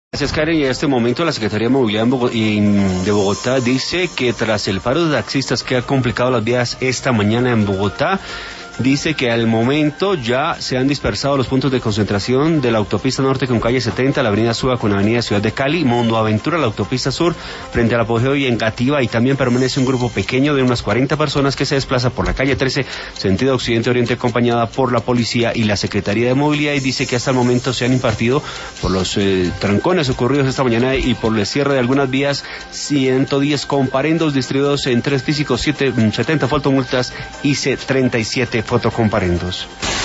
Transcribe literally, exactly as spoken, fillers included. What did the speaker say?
Gracias, Karen. Y en este momento la Secretaría de Movilidad de Bogotá dice que tras el paro de taxistas que ha complicado las vías esta mañana en Bogotá, dice que al momento ya se han dispersado los puntos de concentración de la autopista norte con calle setenta, la avenida Suba con avenida Ciudad de Cali, Mundo Aventura, la autopista sur frente al Apogeo y Engativá, y también permanece un grupo pequeño de unas cuarenta personas que se desplaza por la calle trece, sentido occidente-oriente, acompañada por la policía y la Secretaría de Movilidad, y dice que hasta el momento se han impartido por los eh, trancones ocurridos esta mañana y por el cierre de algunas vías ciento diez comparendos distribuidos en tres físicos, siete, setenta fotomultas y treinta y siete fotocomparendos.